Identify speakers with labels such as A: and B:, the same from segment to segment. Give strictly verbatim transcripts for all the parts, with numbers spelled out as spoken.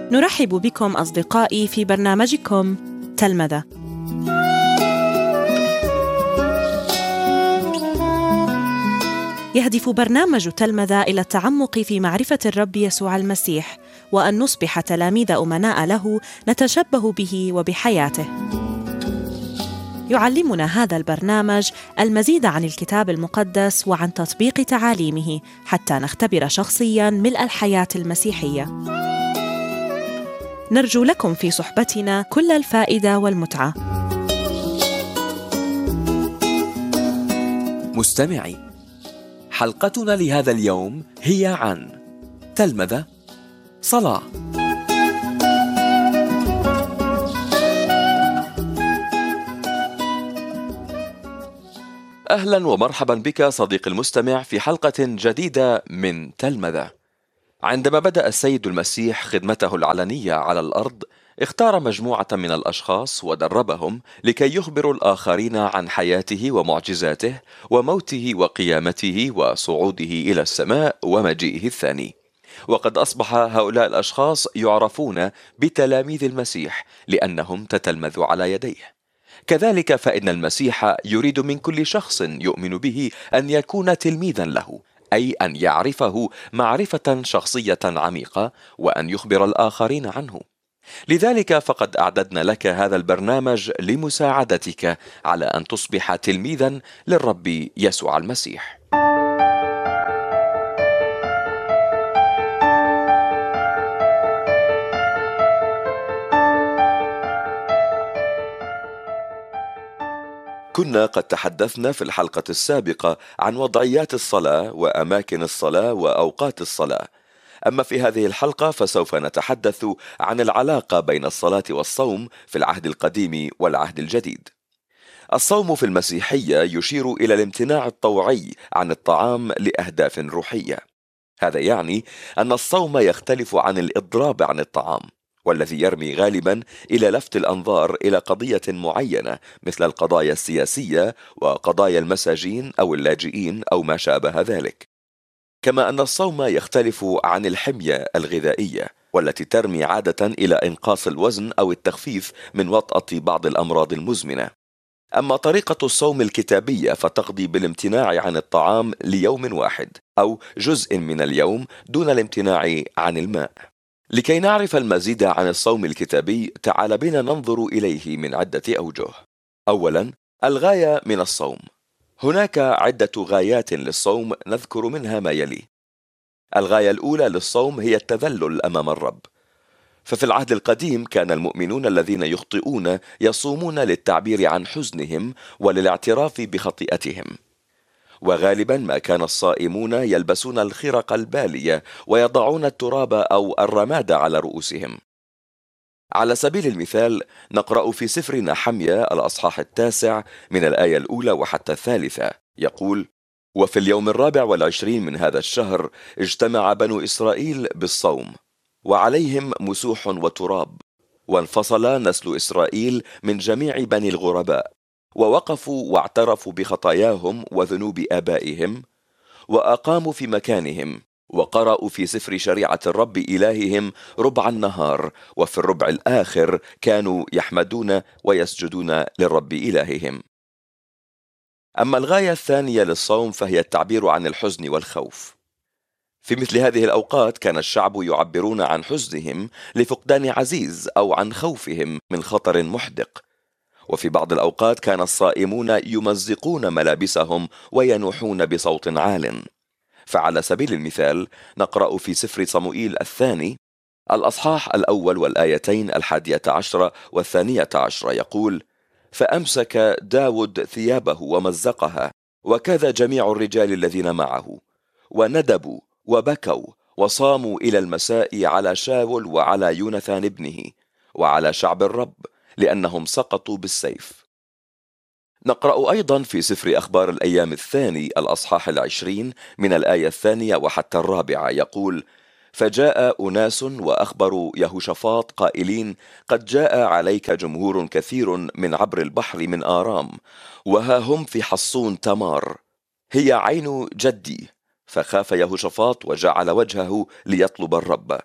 A: نرحب بكم أصدقائي في برنامجكم تلمذة. يهدف برنامج تلمذة إلى التعمق في معرفة الرب يسوع المسيح، وأن نصبح تلاميذ أمناء له نتشبه به وبحياته. يعلمنا هذا البرنامج المزيد عن الكتاب المقدس وعن تطبيق تعاليمه حتى نختبر شخصياً ملء الحياة المسيحية. نرجو لكم في صحبتنا كل الفائدة والمتعة.
B: مستمعي، حلقتنا لهذا اليوم هي عن تلمذة صلاة. أهلا ومرحبا بك صديقي المستمع في حلقة جديدة من تلمذة. عندما بدأ السيد المسيح خدمته العلنية على الأرض، اختار مجموعة من الأشخاص ودربهم لكي يخبروا الآخرين عن حياته ومعجزاته وموته وقيامته وصعوده إلى السماء ومجيئه الثاني. وقد أصبح هؤلاء الأشخاص يعرفون بتلاميذ المسيح لأنهم تتلمذوا على يديه. كذلك فإن المسيح يريد من كل شخص يؤمن به أن يكون تلميذا له، أي أن يعرفه معرفة شخصية عميقة وأن يخبر الآخرين عنه. لذلك فقد أعددنا لك هذا البرنامج لمساعدتك على أن تصبح تلميذا للرب يسوع المسيح. كنا قد تحدثنا في الحلقة السابقة عن وضعيات الصلاة وأماكن الصلاة وأوقات الصلاة. أما في هذه الحلقة فسوف نتحدث عن العلاقة بين الصلاة والصوم في العهد القديم والعهد الجديد. الصوم في المسيحية يشير إلى الامتناع الطوعي عن الطعام لأهداف روحية. هذا يعني أن الصوم يختلف عن الإضراب عن الطعام، والذي يرمي غالبا إلى لفت الأنظار إلى قضية معينة مثل القضايا السياسية وقضايا المساجين أو اللاجئين أو ما شابه ذلك. كما أن الصوم يختلف عن الحمية الغذائية، والتي ترمي عادة إلى إنقاص الوزن أو التخفيف من وطأة بعض الأمراض المزمنة. أما طريقة الصوم الكتابية فتقضي بالامتناع عن الطعام ليوم واحد أو جزء من اليوم دون الامتناع عن الماء. لكي نعرف المزيد عن الصوم الكتابي، تعال بنا ننظر إليه من عدة أوجه. أولا، الغاية من الصوم. هناك عدة غايات للصوم، نذكر منها ما يلي. الغاية الأولى للصوم هي التذلل أمام الرب. ففي العهد القديم كان المؤمنون الذين يخطئون يصومون للتعبير عن حزنهم وللاعتراف بخطيئتهم. وغالبا ما كان الصائمون يلبسون الخرق البالية ويضعون التراب أو الرماد على رؤوسهم. على سبيل المثال نقرأ في سفر نحميا الأصحاح التاسع من الآية الأولى وحتى الثالثة، يقول: وفي اليوم الرابع والعشرين من هذا الشهر اجتمع بنو إسرائيل بالصوم، وعليهم مسوح وتراب، وانفصل نسل إسرائيل من جميع بني الغرباء، ووقفوا واعترفوا بخطاياهم وذنوب آبائهم، وأقاموا في مكانهم، وقرأوا في سفر شريعة الرب إلههم ربع النهار، وفي الربع الآخر كانوا يحمدون ويسجدون للرب إلههم. أما الغاية الثانية للصوم فهي التعبير عن الحزن والخوف. في مثل هذه الأوقات كان الشعب يعبرون عن حزنهم لفقدان عزيز أو عن خوفهم من خطر محدق. وفي بعض الأوقات كان الصائمون يمزقون ملابسهم وينوحون بصوت عال. فعلى سبيل المثال نقرأ في سفر صموئيل الثاني الأصحاح الأول والآيتين الحادية عشرة والثانية عشرة، يقول: فأمسك داود ثيابه ومزقها، وكذا جميع الرجال الذين معه، وندبوا وبكوا وصاموا إلى المساء على شاول وعلى يوناثان ابنه وعلى شعب الرب، لأنهم سقطوا بالسيف. نقرأ أيضا في سفر أخبار الأيام الثاني الأصحاح العشرين من الآية الثانية وحتى الرابعة، يقول: فجاء أناس وأخبروا يهوشافاط قائلين: قد جاء عليك جمهور كثير من عبر البحر من آرام، وها هم في حصون تمار، هي عين جدي. فخاف يهوشافاط وجعل وجهه ليطلب الرب،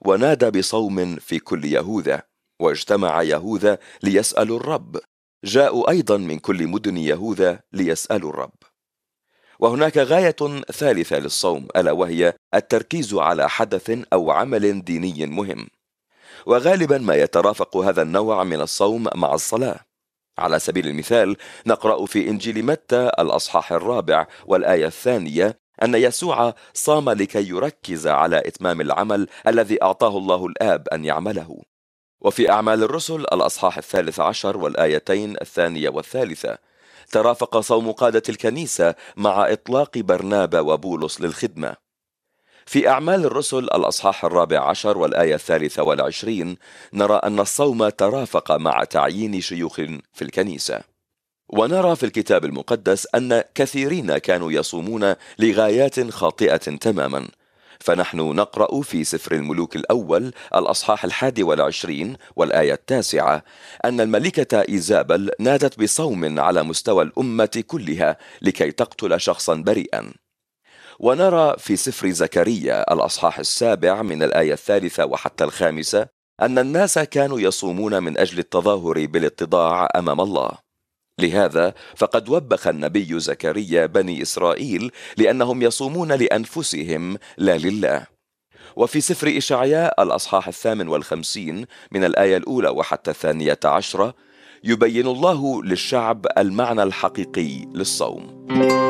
B: ونادى بصوم في كل يهوذا، واجتمع يهوذا ليسألوا الرب. جاءوا أيضا من كل مدن يهوذا ليسألوا الرب. وهناك غاية ثالثة للصوم، ألا وهي التركيز على حدث أو عمل ديني مهم، وغالبا ما يترافق هذا النوع من الصوم مع الصلاة. على سبيل المثال نقرأ في إنجيل متى الأصحاح الرابع والآية الثانية أن يسوع صام لكي يركز على إتمام العمل الذي أعطاه الله الآب أن يعمله. وفي أعمال الرسل الأصحاح الثالث عشر والآيتين الثانية والثالثة ترافق صوم قادة الكنيسة مع إطلاق برنابا وبولس للخدمة. في أعمال الرسل الأصحاح الرابع عشر والآية الثالثة والعشرين نرى أن الصوم ترافق مع تعيين شيوخ في الكنيسة. ونرى في الكتاب المقدس أن كثيرين كانوا يصومون لغايات خاطئة تماما. فنحن نقرأ في سفر الملوك الأول الأصحاح الحادي والعشرين والآية التاسعة أن الملكة إيزابل نادت بصوم على مستوى الأمة كلها لكي تقتل شخصا بريئا. ونرى في سفر زكريا الأصحاح السابع من الآية الثالثة وحتى الخامسة أن الناس كانوا يصومون من أجل التظاهر بالاتضاع أمام الله. لهذا فقد وبخ النبي زكريا بني إسرائيل لأنهم يصومون لأنفسهم لا لله. وفي سفر إشعياء الأصحاح الثامن والخمسين من الآية الأولى وحتى الثانية عشرة يبين الله للشعب المعنى الحقيقي للصوم.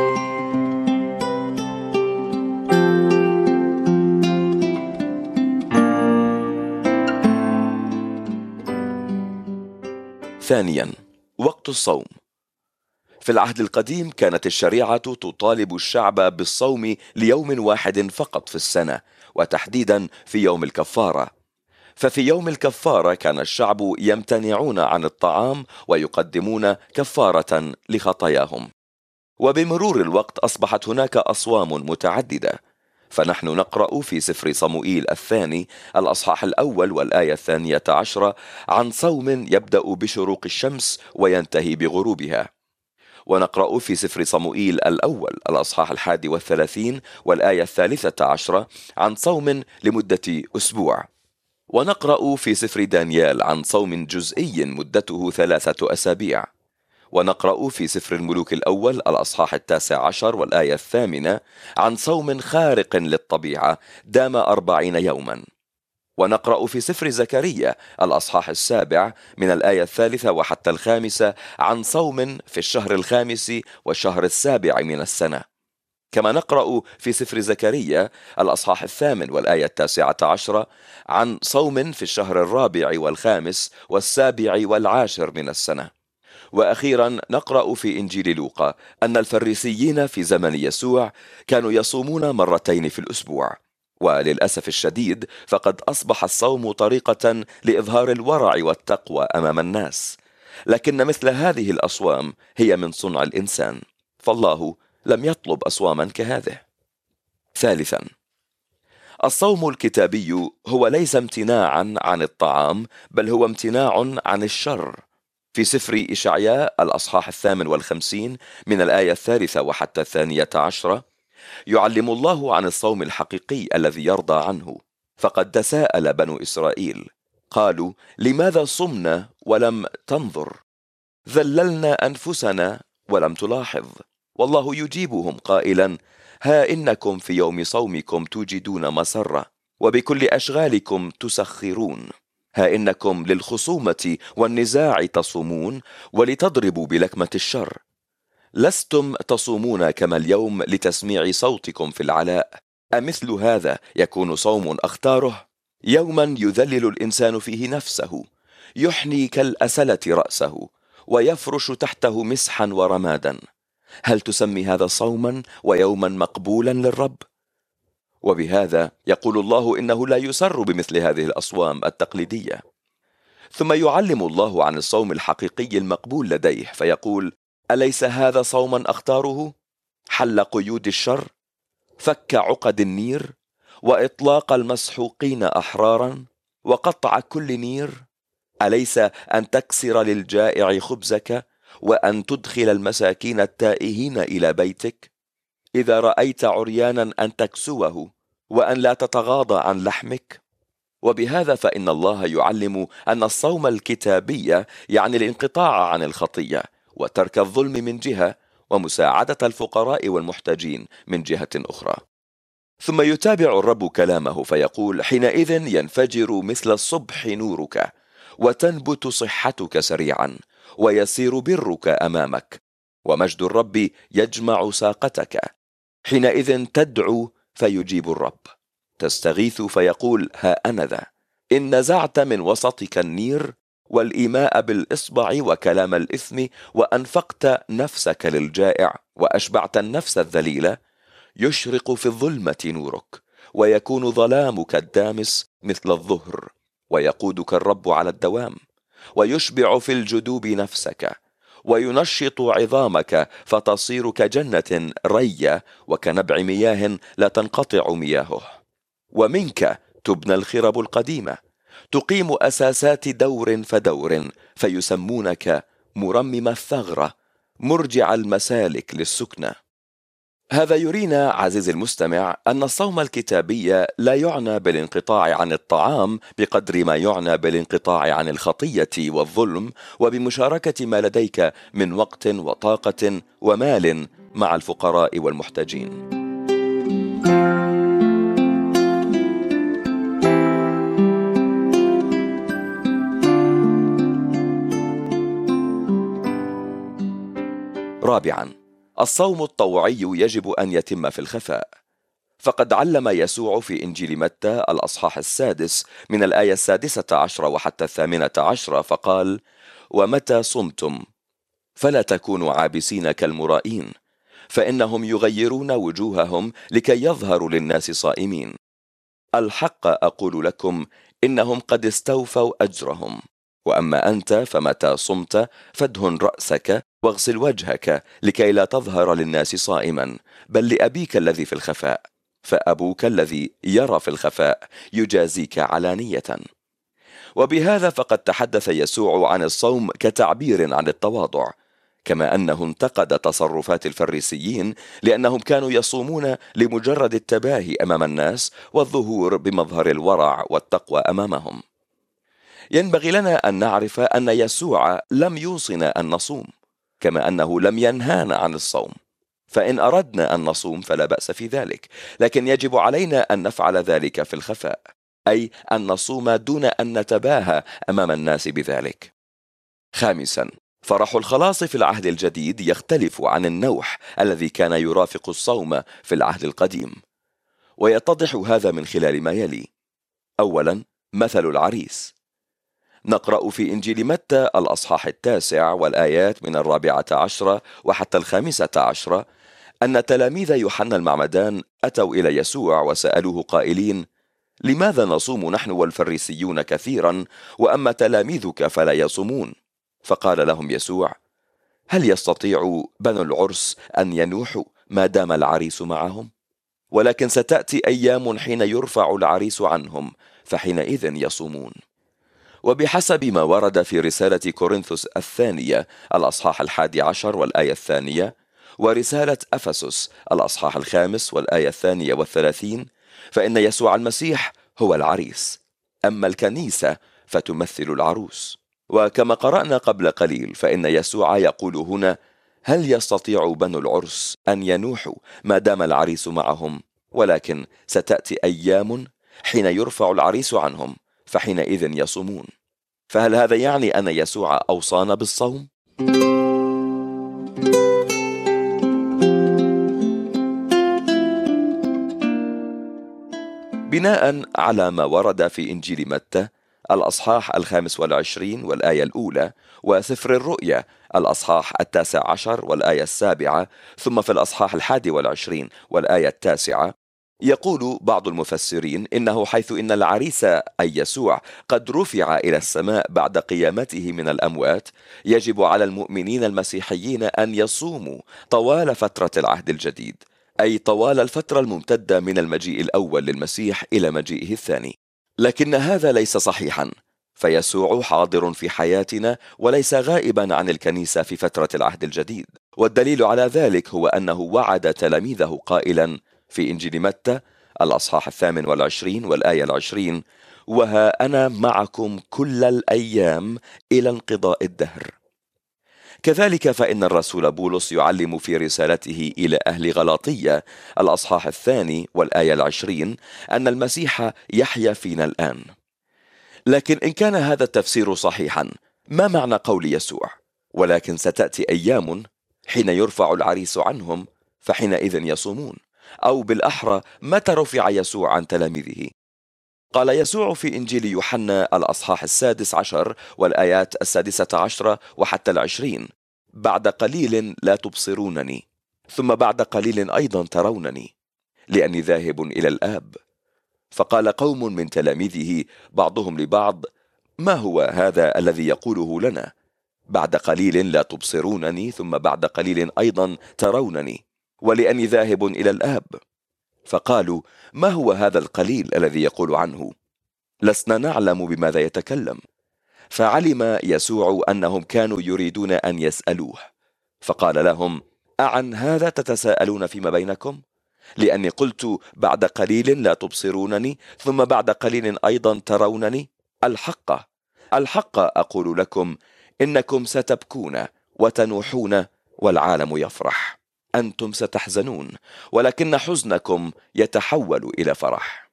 B: ثانيا، وقت الصوم. في العهد القديم كانت الشريعة تطالب الشعب بالصوم ليوم واحد فقط في السنة، وتحديدا في يوم الكفارة. ففي يوم الكفارة كان الشعب يمتنعون عن الطعام ويقدمون كفارة لخطاياهم. وبمرور الوقت أصبحت هناك أصوام متعددة. فنحن نقرأ في سفر صموئيل الثاني الأصحاح الأول والآية الثانية عشرة عن صوم يبدأ بشروق الشمس وينتهي بغروبها. ونقرأ في سفر صموئيل الأول الأصحاح الحادي والثلاثين والآية الثالثة عشرة عن صوم لمدة أسبوع. ونقرأ في سفر دانيال عن صوم جزئي مدته ثلاثة أسابيع. ونقرأ في سفر الملوك الأول الأصحاح التاسع عشر والآية الثامنة عن صوم خارق للطبيعة دام أربعين يوما. ونقرأ في سفر زكريا الأصحاح السابع من الآية الثالثة وحتى الخامسة عن صوم في الشهر الخامس والشهر السابع من السنة. كما نقرأ في سفر زكريا الأصحاح الثامن والآية التاسعة عشرة عن صوم في الشهر الرابع والخامس والسابع والعاشر من السنة. وأخيرا نقرأ في إنجيل لوقا أن الفريسيين في زمن يسوع كانوا يصومون مرتين في الأسبوع. وللأسف الشديد فقد أصبح الصوم طريقة لإظهار الورع والتقوى أمام الناس، لكن مثل هذه الأصوام هي من صنع الإنسان، فالله لم يطلب أصواما كهذه. ثالثا، الصوم الكتابي هو ليس امتناعا عن الطعام، بل هو امتناع عن الشر. في سفر إشعياء الأصحاح الثامن والخمسين من الآية الثالثة وحتى الثانية عشرة يعلم الله عن الصوم الحقيقي الذي يرضى عنه. فقد تساءل بنو إسرائيل قالوا: لماذا صمنا ولم تنظر؟ ذللنا أنفسنا ولم تلاحظ. والله يجيبهم قائلا: ها إنكم في يوم صومكم توجدون مسرة، وبكل أشغالكم تسخرون. ها إنكم للخصومة والنزاع تصومون، ولتضربوا بلكمة الشر. لستم تصومون كما اليوم لتسميع صوتكم في العلاء. أمثل هذا يكون صوم أختاره؟ يوما يذلل الإنسان فيه نفسه، يحني كالأسلة رأسه، ويفرش تحته مسحا ورمادا. هل تسمي هذا صوما ويوما مقبولا للرب؟ وبهذا يقول الله إنه لا يسر بمثل هذه الأصوام التقليدية. ثم يعلم الله عن الصوم الحقيقي المقبول لديه فيقول: أليس هذا صوما أختاره؟ حل قيود الشر، فك عقد النير، وإطلاق المسحوقين أحرارا، وقطع كل نير. أليس أن تكسر للجائع خبزك، وأن تدخل المساكين التائهين إلى بيتك؟ إذا رأيت عريانا أن تكسوه، وأن لا تتغاضى عن لحمك؟ وبهذا فإن الله يعلم أن الصوم الكتابي يعني الانقطاع عن الخطية وترك الظلم من جهة، ومساعدة الفقراء والمحتاجين من جهة أخرى. ثم يتابع الرب كلامه فيقول: حينئذ ينفجر مثل الصبح نورك، وتنبت صحتك سريعا، ويسير برك أمامك، ومجد الرب يجمع ساقتك. حينئذ تدعو فيجيب الرب، تستغيث فيقول: ها أنا ذا. إن نزعت من وسطك النير والإيماء بالإصبع وكلام الإثم، وأنفقت نفسك للجائع وأشبعت النفس الذليلة، يشرق في الظلمة نورك، ويكون ظلامك الدامس مثل الظهر، ويقودك الرب على الدوام، ويشبع في الجدوب نفسك، وينشط عظامك فتصير كجنة رية وكنبع مياه لا تنقطع مياهه. ومنك تبنى الخرب القديمة، تقيم أساسات دور فدور، فيسمونك مرمم الثغرة، مرجع المسالك للسكنة. هذا يرينا عزيزي المستمع أن الصوم الكتابي لا يعنى بالانقطاع عن الطعام بقدر ما يعنى بالانقطاع عن الخطية والظلم، وبمشاركة ما لديك من وقت وطاقة ومال مع الفقراء والمحتاجين. رابعا، الصوم الطوعي يجب أن يتم في الخفاء. فقد علم يسوع في إنجيل متى الأصحاح السادس من الآية السادسة عشرة وحتى الثامنة عشرة فقال: ومتى صمتم فلا تكونوا عابسين كالمرائين، فإنهم يغيرون وجوههم لكي يظهروا للناس صائمين. الحق أقول لكم إنهم قد استوفوا أجرهم. وأما أنت فمتى صمت فادهن رأسك واغسل وجهك لكي لا تظهر للناس صائما، بل لأبيك الذي في الخفاء، فأبوك الذي يرى في الخفاء يجازيك علانية. وبهذا فقد تحدث يسوع عن الصوم كتعبير عن التواضع، كما أنه انتقد تصرفات الفريسيين لأنهم كانوا يصومون لمجرد التباهي أمام الناس والظهور بمظهر الورع والتقوى أمامهم. ينبغي لنا أن نعرف أن يسوع لم يوصنا أن نصوم، كما أنه لم ينهانا عن الصوم. فإن أردنا أن نصوم فلا بأس في ذلك، لكن يجب علينا أن نفعل ذلك في الخفاء، أي أن نصوم دون أن نتباهى أمام الناس بذلك. خامسا، فرح الخلاص في العهد الجديد يختلف عن النوح الذي كان يرافق الصوم في العهد القديم، ويتضح هذا من خلال ما يلي. أولا، مثل العريس. نقرأ في إنجيل متى الأصحاح التاسع والآيات من الرابعة عشرة وحتى الخامسة عشرة أن تلاميذ يوحنا المعمدان أتوا إلى يسوع وسألوه قائلين: لماذا نصوم نحن والفريسيون كثيرا، وأما تلاميذك فلا يصومون؟ فقال لهم يسوع: هل يستطيع بنو العرس أن ينوحوا ما دام العريس معهم؟ ولكن ستأتي أيام حين يرفع العريس عنهم، فحينئذ يصومون. وبحسب ما ورد في رسالة كورنثوس الثانية الأصحاح الحادي عشر والآية الثانية، ورسالة أفسس الأصحاح الخامس والآية الثانية والثلاثين، فإن يسوع المسيح هو العريس، أما الكنيسة فتمثل العروس. وكما قرأنا قبل قليل فإن يسوع يقول هنا: هل يستطيع بنو العرس أن ينوحوا ما دام العريس معهم؟ ولكن ستأتي أيام حين يرفع العريس عنهم، فحينئذ يصومون. فهل هذا يعني أن يسوع أوصانا بالصوم؟ بناء على ما ورد في إنجيل متى الأصحاح الخامس والعشرين والآية الأولى، وسفر الرؤيا الأصحاح التاسع عشر والآية السابعة، ثم في الأصحاح الحادي والعشرين والآية التاسعة، يقول بعض المفسرين إنه حيث إن العريس أي يسوع قد رفع إلى السماء بعد قيامته من الأموات، يجب على المؤمنين المسيحيين أن يصوموا طوال فترة العهد الجديد، أي طوال الفترة الممتدة من المجيء الأول للمسيح إلى مجيئه الثاني. لكن هذا ليس صحيحا، فيسوع حاضر في حياتنا وليس غائبا عن الكنيسة في فترة العهد الجديد. والدليل على ذلك هو أنه وعد تلاميذه قائلا في إنجيل متى الأصحاح الثامن والعشرين والآية العشرين: وها أنا معكم كل الأيام إلى انقضاء الدهر. كذلك فإن الرسول بولس يعلم في رسالته إلى أهل غلاطية الأصحاح الثاني والآية العشرين أن المسيح يحيا فينا الآن. لكن إن كان هذا التفسير صحيحا، ما معنى قول يسوع ولكن ستأتي أيام حين يرفع العريس عنهم فحينئذ يصومون؟ أو بالأحرى، متى رفع يسوع عن تلاميذه؟ قال يسوع في إنجيل يوحنا الأصحاح السادس عشر والآيات السادسة عشرة وحتى العشرين: بعد قليل لا تبصرونني، ثم بعد قليل أيضا ترونني، لأني ذاهب إلى الآب. فقال قوم من تلاميذه بعضهم لبعض: ما هو هذا الذي يقوله لنا؟ بعد قليل لا تبصرونني، ثم بعد قليل أيضا ترونني، ولأني ذاهب إلى الآب. فقالوا: ما هو هذا القليل الذي يقول عنه؟ لسنا نعلم بماذا يتكلم. فعلم يسوع أنهم كانوا يريدون أن يسألوه، فقال لهم: أعن هذا تتساءلون فيما بينكم؟ لأني قلت بعد قليل لا تبصرونني، ثم بعد قليل أيضا ترونني. الحق الحق أقول لكم، إنكم ستبكون وتنوحون والعالم يفرح. أنتم ستحزنون، ولكن حزنكم يتحول إلى فرح.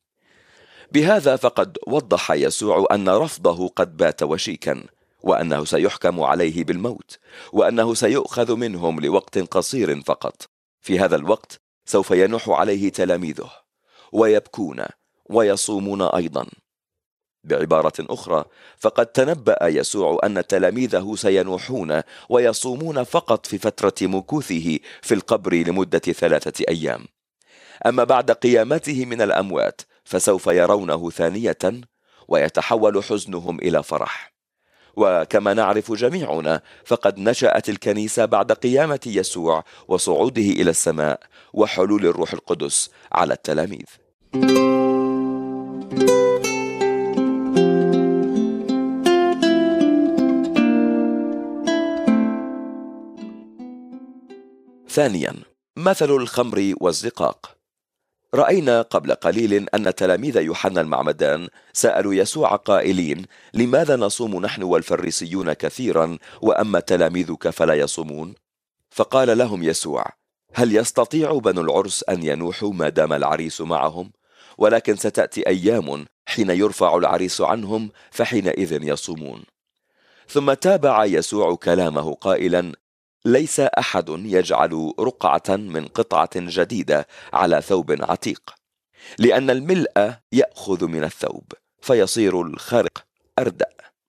B: بهذا فقد وضح يسوع أن رفضه قد بات وشيكا، وأنه سيحكم عليه بالموت، وأنه سيؤخذ منهم لوقت قصير فقط. في هذا الوقت سوف ينوح عليه تلاميذه ويبكون ويصومون أيضا. بعبارة أخرى، فقد تنبأ يسوع أن تلاميذه سينوحون ويصومون فقط في فترة مكوثه في القبر لمدة ثلاثة أيام. أما بعد قيامته من الأموات فسوف يرونه ثانية ويتحول حزنهم إلى فرح. وكما نعرف جميعنا، فقد نشأت الكنيسة بعد قيامة يسوع وصعوده إلى السماء وحلول الروح القدس على التلاميذ. ثانيا، مثل الخمر والزقاق. رأينا قبل قليل أن تلاميذ يوحنا المعمدان سألوا يسوع قائلين: لماذا نصوم نحن والفريسيون كثيرا وأما تلاميذك فلا يصومون؟ فقال لهم يسوع: هل يستطيع بنو العرس أن ينوحوا ما دام العريس معهم؟ ولكن ستأتي أيام حين يرفع العريس عنهم فحينئذ يصومون. ثم تابع يسوع كلامه قائلا: ليس أحد يجعل رقعة من قطعة جديدة على ثوب عتيق، لأن الملء يأخذ من الثوب فيصير الخرق أردأ.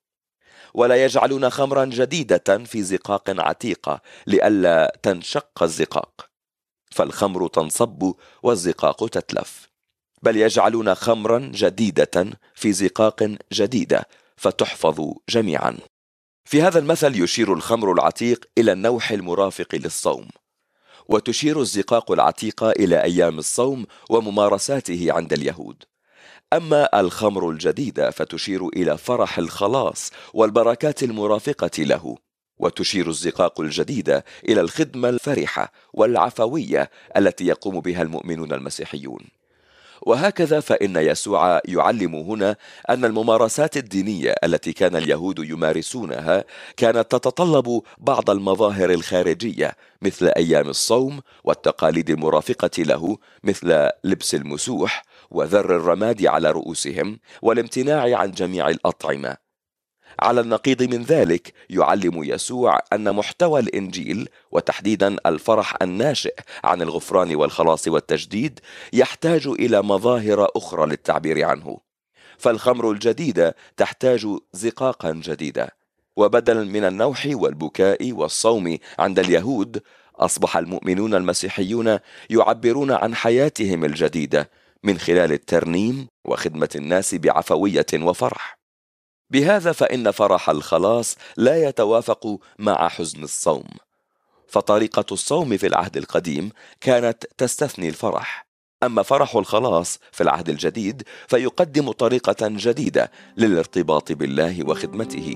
B: ولا يجعلون خمرا جديدة في زقاق عتيقة لئلا تنشق الزقاق، فالخمر تنصب والزقاق تتلف، بل يجعلون خمرا جديدة في زقاق جديدة فتحفظ جميعا. في هذا المثل يشير الخمر العتيق إلى النوح المرافق للصوم، وتشير الزقاق العتيقة إلى أيام الصوم وممارساته عند اليهود. أما الخمر الجديدة فتشير إلى فرح الخلاص والبركات المرافقة له، وتشير الزقاق الجديدة إلى الخدمة الفرحة والعفوية التي يقوم بها المؤمنون المسيحيون. وهكذا فإن يسوع يعلم هنا أن الممارسات الدينية التي كان اليهود يمارسونها كانت تتطلب بعض المظاهر الخارجية مثل أيام الصوم والتقاليد المرافقة له مثل لبس المسوح وذر الرماد على رؤوسهم والامتناع عن جميع الأطعمة. على النقيض من ذلك يعلم يسوع أن محتوى الإنجيل وتحديدا الفرح الناشئ عن الغفران والخلاص والتجديد يحتاج إلى مظاهر أخرى للتعبير عنه. فالخمر الجديدة تحتاج زقاقا جديدة، وبدلا من النوح والبكاء والصوم عند اليهود أصبح المؤمنون المسيحيون يعبرون عن حياتهم الجديدة من خلال الترنيم وخدمة الناس بعفوية وفرح. بهذا فإن فرح الخلاص لا يتوافق مع حزن الصوم، فطريقة الصوم في العهد القديم كانت تستثني الفرح، أما فرح الخلاص في العهد الجديد فيقدم طريقة جديدة للارتباط بالله وخدمته.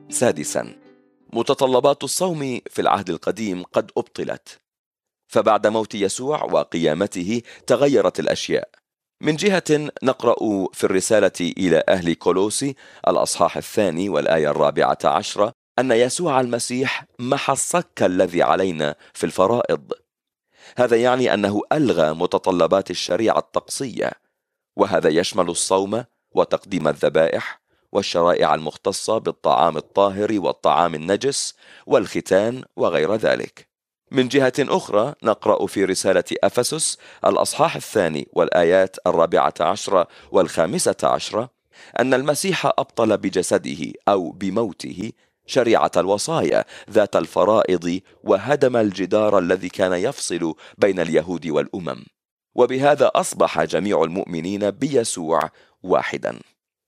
B: سادسا، متطلبات الصوم في العهد القديم قد أبطلت، فبعد موت يسوع وقيامته تغيرت الأشياء. من جهة نقرأ في الرسالة إلى أهل كولوسي الأصحاح الثاني والآية الرابعة عشرة أن يسوع المسيح محى الصك الذي علينا في الفرائض. هذا يعني أنه ألغى متطلبات الشريعة الطقسية، وهذا يشمل الصوم وتقديم الذبائح والشرائع المختصة بالطعام الطاهر والطعام النجس والختان وغير ذلك. من جهة أخرى نقرأ في رسالة أفسس الأصحاح الثاني والآيات الرابعة عشرة والخامسة عشرة أن المسيح أبطل بجسده أو بموته شريعة الوصايا ذات الفرائض، وهدم الجدار الذي كان يفصل بين اليهود والأمم، وبهذا أصبح جميع المؤمنين بيسوع واحدا.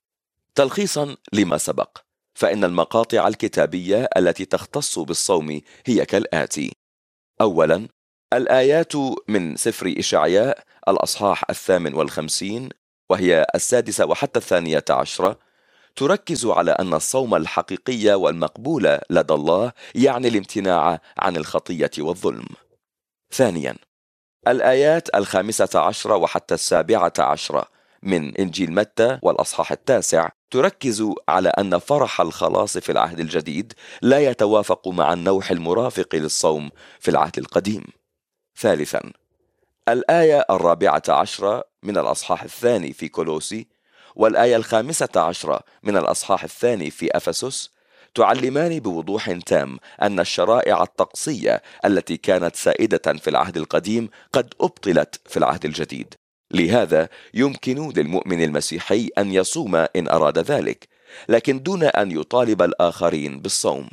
B: تلخيصا لما سبق، فإن المقاطع الكتابية التي تختص بالصوم هي كالآتي: أولا، الآيات من سفر إشعياء الأصحاح الثامن والخمسين وهي السادسة وحتى الثانية عشرة تركز على أن الصوم الحقيقي والمقبول لدى الله يعني الامتناع عن الخطية والظلم. ثانيا، الآيات الخامسة عشرة وحتى السابعة عشرة من إنجيل متى والأصحاح التاسع تركز على أن فرح الخلاص في العهد الجديد لا يتوافق مع النوح المرافق للصوم في العهد القديم. ثالثا، الآية الرابعة عشرة من الأصحاح الثاني في كولوسي والآية الخامسة عشرة من الأصحاح الثاني في أفسس تعلمان بوضوح تام أن الشرائع الطقسية التي كانت سائدة في العهد القديم قد أبطلت في العهد الجديد. لهذا يمكن للمؤمن المسيحي أن يصوم إن أراد ذلك، لكن دون أن يطالب الآخرين بالصوم.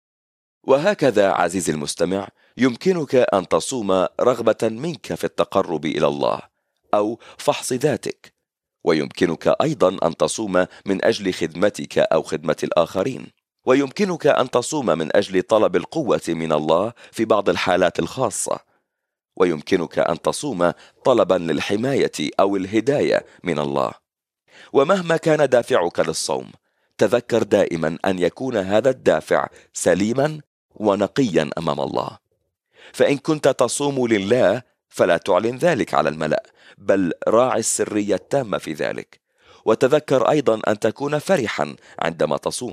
B: وهكذا عزيزي المستمع، يمكنك أن تصوم رغبة منك في التقرب إلى الله أو فحص ذاتك، ويمكنك أيضا أن تصوم من أجل خدمتك أو خدمة الآخرين، ويمكنك أن تصوم من أجل طلب القوة من الله في بعض الحالات الخاصة، ويمكنك أن تصوم طلبا للحماية أو الهداية من الله. ومهما كان دافعك للصوم، تذكر دائما أن يكون هذا الدافع سليما ونقيا أمام الله. فإن كنت تصوم لله فلا تعلن ذلك على الملأ، بل راعي السرية التامة في ذلك، وتذكر أيضا أن تكون فرحا عندما تصوم.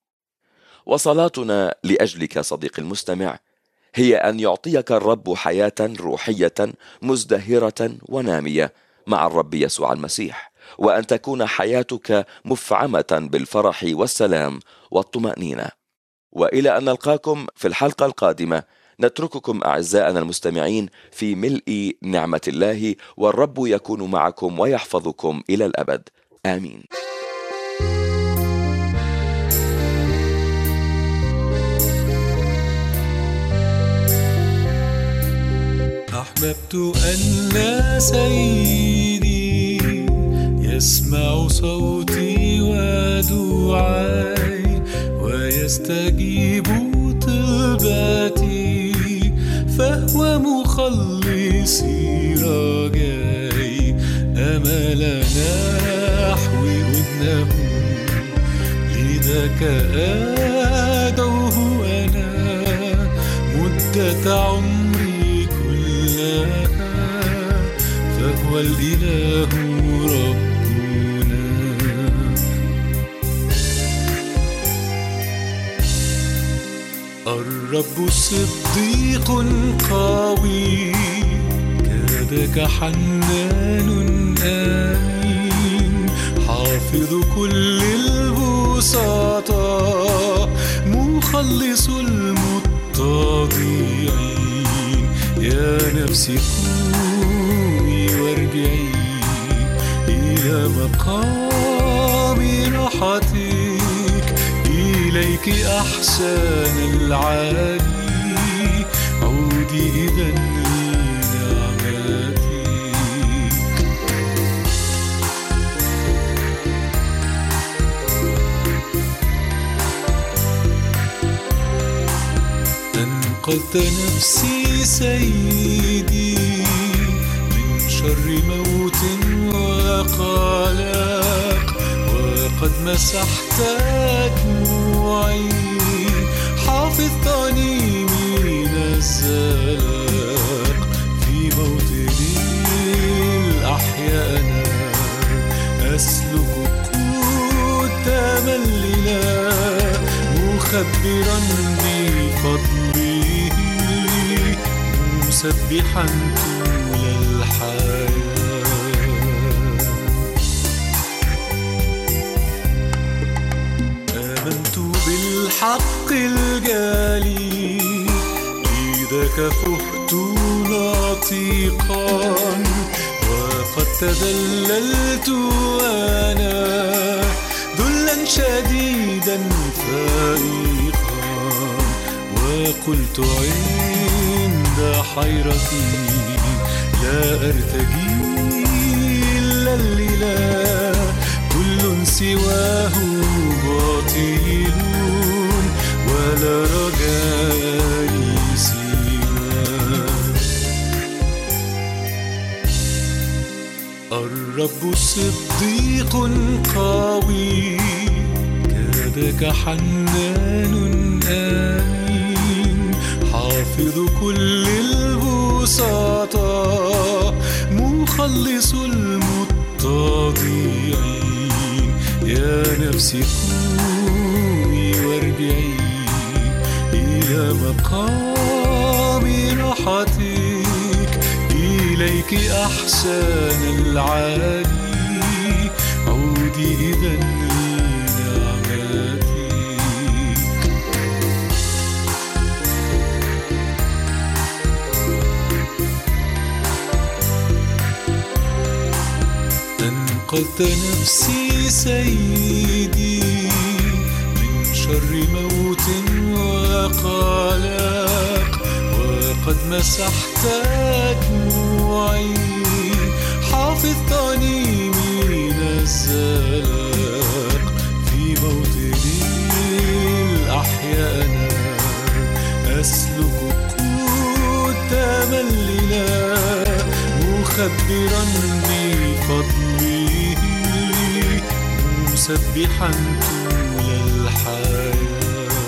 B: وصلاتنا لأجلك صديقي المستمع هي أن يعطيك الرب حياة روحية مزدهرة ونامية مع الرب يسوع المسيح، وأن تكون حياتك مفعمة بالفرح والسلام والطمأنينة. وإلى أن نلقاكم في الحلقة القادمة، نترككم أعزائنا المستمعين في ملء نعمة الله، والرب يكون معكم ويحفظكم إلى الأبد. آمين.
C: أحببت أن سيدي يسمع صوتي ودعاي ويستجيب طلباتي، فهو مخلصي رجاي، أمل نحوي أذنه، لذاك أدعوه أنا مدة عمري كلها، فهو الإله ربنا. الرب صديق قوي، كذاك حنان آمين، حافظ كل البسطاء، مخلص المتضيعين. يا نفسي قومي وارجعي إلى مقام راحتك، إليك أحسن العالي، عودي إذا لنعمتك. أنقذت نفسي سيدي من شر موت وقلق، وقد مسحت دموعي مخبرا بفضله مسبحا طول الحياة. آمنت بالحق الجلي لذاك فهت ناطقا وقد تذللت أنا ذلا شديدا فائقا وقلت عند حيرتي لا أرتجي إلا الإله كل سواه باطل ولا رجائي سواه. الرب صديق قوي كذاك حنان آمين حافظ كل البسطاء مخلص المتضيعين. يا نفسي قومي وارجعي إلى مقام راحتك إليك أحسن العالي عودي إذا لنعمتك. أنقذت نفسي سيدي من شر موت وقلق وقد مسحت دموعي حافظتني من الزلق في موطن الأحياء أنا أسلك قدام الإله مخبرا بفضله مسبحا طول الحياة.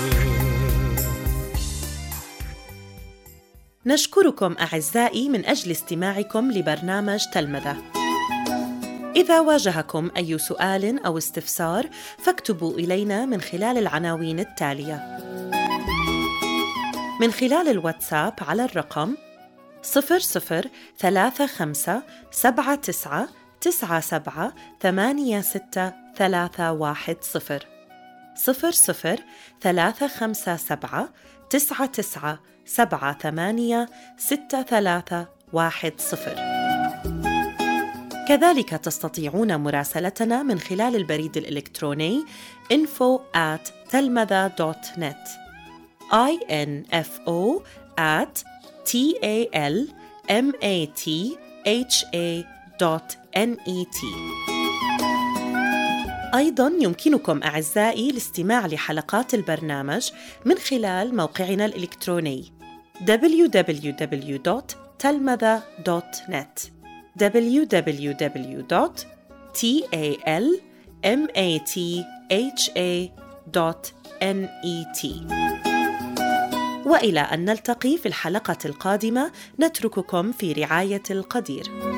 A: نشكركم أعزائي من أجل استماعكم لبرنامج تلمذة. إذا واجهكم أي سؤال أو استفسار فاكتبوا إلينا من خلال العناوين التالية: من خلال الواتساب على الرقم صفر صفر ثلاثة خمسة سبعة تسعة تسعة سبعة ثمانية ستة ثلاثة واحد صفر صفر صفر ثلاثة خمسة سبعة تسعة تسعة سبعة ثمانية ستة ثلاثة واحد صفر. كذلك تستطيعون مراسلتنا من خلال البريد الإلكتروني info at telmatha dot net info at talmatha dot net. أيضاً يمكنكم أعزائي الاستماع لحلقات البرنامج من خلال موقعنا الإلكتروني دبليو دبليو دبليو دوت telmatha دوت net دبليو دبليو دبليو دوت talmatha دوت net. وإلى أن نلتقي في الحلقة القادمة نترككم في رعاية القدير.